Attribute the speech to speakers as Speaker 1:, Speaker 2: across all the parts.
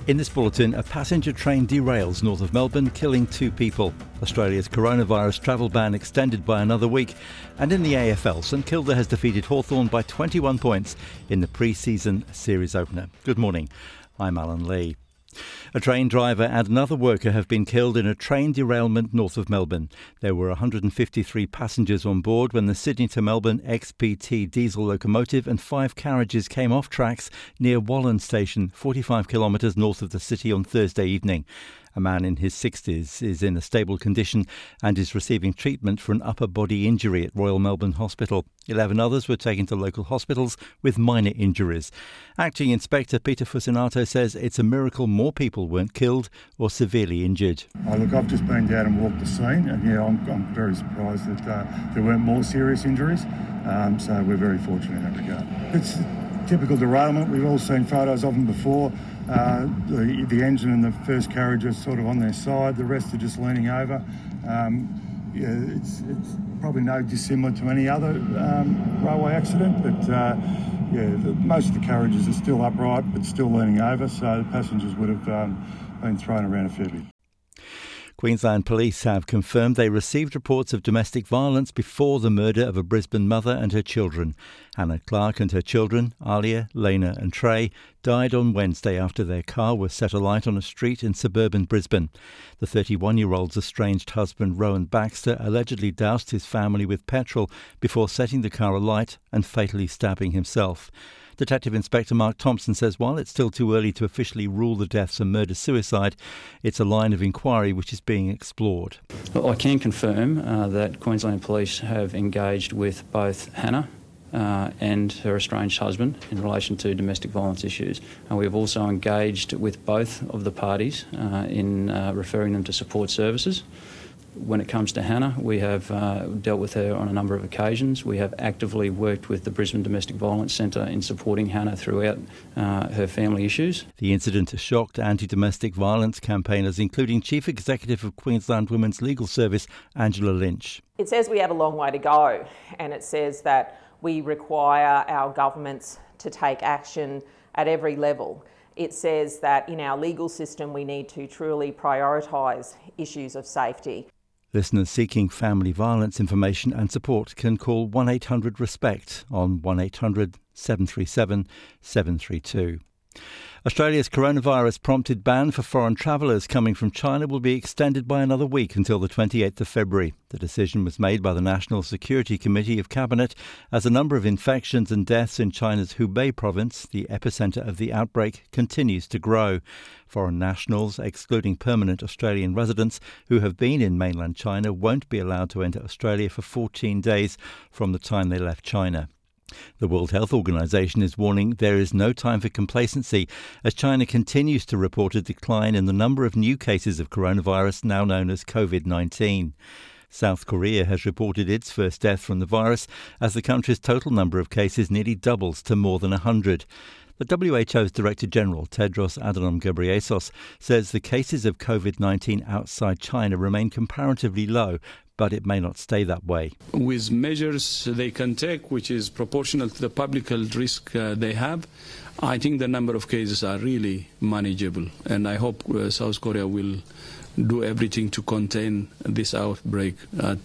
Speaker 1: In this bulletin, a passenger train derails north of Melbourne, killing 2 people. Australia's coronavirus travel ban extended by another week. And in the AFL, St Kilda has defeated Hawthorn by 21 points in the pre-season series opener. Good morning, I'm Alan Lee. A train driver and another worker have been killed in a train derailment north of Melbourne. There were 153 passengers on board when the Sydney to Melbourne XPT diesel locomotive and 5 carriages came off tracks near Wallan Station, 45 kilometres north of the city on Thursday evening. A man in his 60s is in a stable condition and is receiving treatment for an upper body injury at Royal Melbourne Hospital. 11 others were taken to local hospitals with minor injuries. Acting Inspector Peter Fusinato says it's a miracle more people weren't killed or severely injured.
Speaker 2: Look, I've just been down and walked the scene, and I'm very surprised that there weren't more serious injuries. So we're very fortunate in that regard. It's typical derailment. We've all seen photos of them before. The engine and the first carriage are sort of on their side, the rest are just leaning over. It's probably no dissimilar to any other railway accident, but most of the carriages are still upright but still leaning over, so the passengers would have been thrown around a fair bit.
Speaker 1: Queensland Police have confirmed they received reports of domestic violence before the murder of a Brisbane mother and her children. Hannah Clark and her children, Alia, Lena and Trey, died on Wednesday after their car was set alight on a street in suburban Brisbane. The 31-year-old's estranged husband, Rowan Baxter, allegedly doused his family with petrol before setting the car alight and fatally stabbing himself. Detective Inspector Mark Thompson says while it's still too early to officially rule the deaths a murder-suicide, it's a line of inquiry which is being explored.
Speaker 3: Well, I can confirm that Queensland Police have engaged with both Hannah and her estranged husband in relation to domestic violence issues. And we have also engaged with both of the parties in referring them to support services. When it comes to Hannah, we have dealt with her on a number of occasions. We have actively worked with the Brisbane Domestic Violence Centre in supporting Hannah throughout her family issues.
Speaker 1: The incident shocked anti-domestic violence campaigners, including Chief Executive of Queensland Women's Legal Service, Angela Lynch.
Speaker 4: It says we have a long way to go, and it says that we require our governments to take action at every level. It says that in our legal system we need to truly prioritise issues of safety.
Speaker 1: Listeners seeking family violence information and support can call 1-800-RESPECT on 1800 737 732. Australia's coronavirus prompted ban for foreign travellers coming from China will be extended by another week until the 28th of February. The decision was made by the National Security Committee of Cabinet as a number of infections and deaths in China's Hubei province, the epicentre of the outbreak, continues to grow. Foreign nationals, excluding permanent Australian residents who have been in mainland China, won't be allowed to enter Australia for 14 days from the time they left China. The World Health Organization is warning there is no time for complacency as China continues to report a decline in the number of new cases of coronavirus, now known as COVID-19. South Korea has reported its first death from the virus as the country's total number of cases nearly doubles to more than 100. The WHO's Director General, Tedros Adhanom Ghebreyesus, says the cases of COVID-19 outside China remain comparatively low, but it may not stay that way.
Speaker 5: With measures they can take, which is proportional to the public health risk they have, I think the number of cases are really manageable. And I hope South Korea will do everything to contain this outbreak at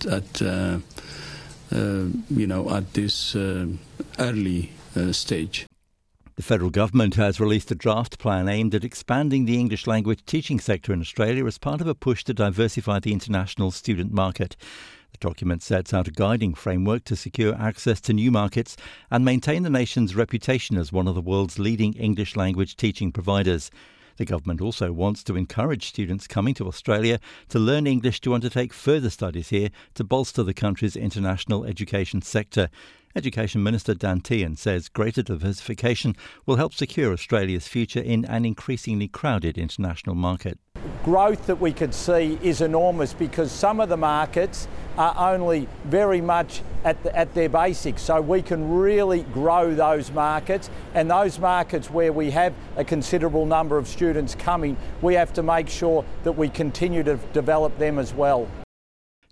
Speaker 5: this early stage.
Speaker 1: The federal government has released a draft plan aimed at expanding the English language teaching sector in Australia as part of a push to diversify the international student market. The document sets out a guiding framework to secure access to new markets and maintain the nation's reputation as one of the world's leading English language teaching providers. The government also wants to encourage students coming to Australia to learn English to undertake further studies here to bolster the country's international education sector. Education Minister Dan Tehan says greater diversification will help secure Australia's future in an increasingly crowded international market.
Speaker 6: Growth that we could see is enormous because some of the markets are only very much at their basics, so we can really grow those markets, and those markets where we have a considerable number of students coming, we have to make sure that we continue to develop them as well.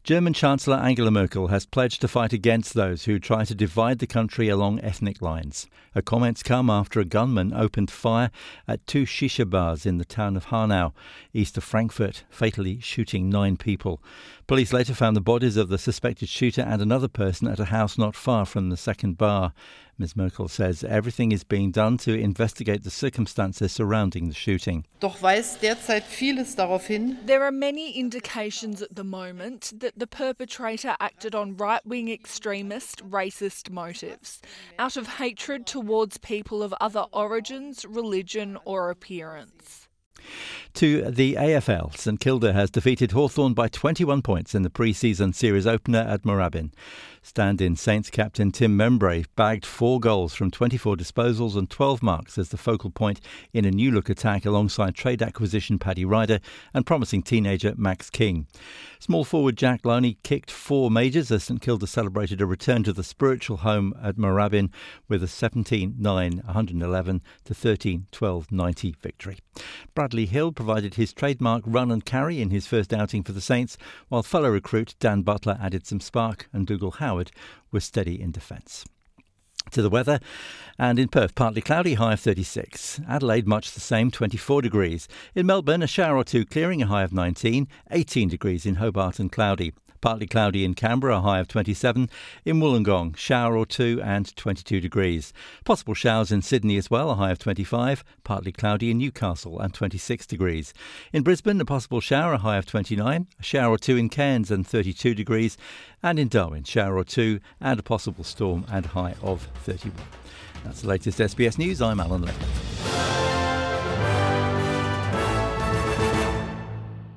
Speaker 1: German Chancellor Angela Merkel has pledged to fight against those who try to divide the country along ethnic lines. Her comments come after a gunman opened fire at 2 shisha bars in the town of Hanau, east of Frankfurt, fatally shooting 9 people. Police later found the bodies of the suspected shooter and another person at a house not far from the second bar. Ms. Merkel says everything is being done to investigate the circumstances surrounding the shooting.
Speaker 7: Doch weist derzeit vieles darauf hin.
Speaker 8: There are many indications at the moment that the perpetrator acted on right-wing extremist, racist motives, out of hatred towards people of other origins, religion or appearance.
Speaker 1: To the AFL, St Kilda has defeated Hawthorn by 21 points in the pre-season series opener at Moorabbin. Stand-in Saints captain Tim Membrey bagged 4 goals from 24 disposals and 12 marks as the focal point in a new-look attack alongside trade acquisition Paddy Ryder and promising teenager Max King. Small forward Jack Loney kicked 4 majors as St Kilda celebrated a return to the spiritual home at Moorabbin with a 17-9-111 to 13-12-90 victory. Bradley Hill provided his trademark run and carry in his first outing for the Saints, while fellow recruit Dan Butler added some spark and Dougal Howard was steady in defence. To the weather, and in Perth, partly cloudy, high of 36. Adelaide, much the same, 24 degrees. In Melbourne, a shower or two clearing, a high of 19. 18 degrees in Hobart and cloudy. Partly cloudy in Canberra, a high of 27. In Wollongong, shower or two and 22 degrees. Possible showers in Sydney as well, a high of 25. Partly cloudy in Newcastle and 26 degrees. In Brisbane, a possible shower, a high of 29. A shower or two in Cairns and 32 degrees. And in Darwin, shower or two and a possible storm and high of 31. That's the latest SBS News. I'm Alan Ledler.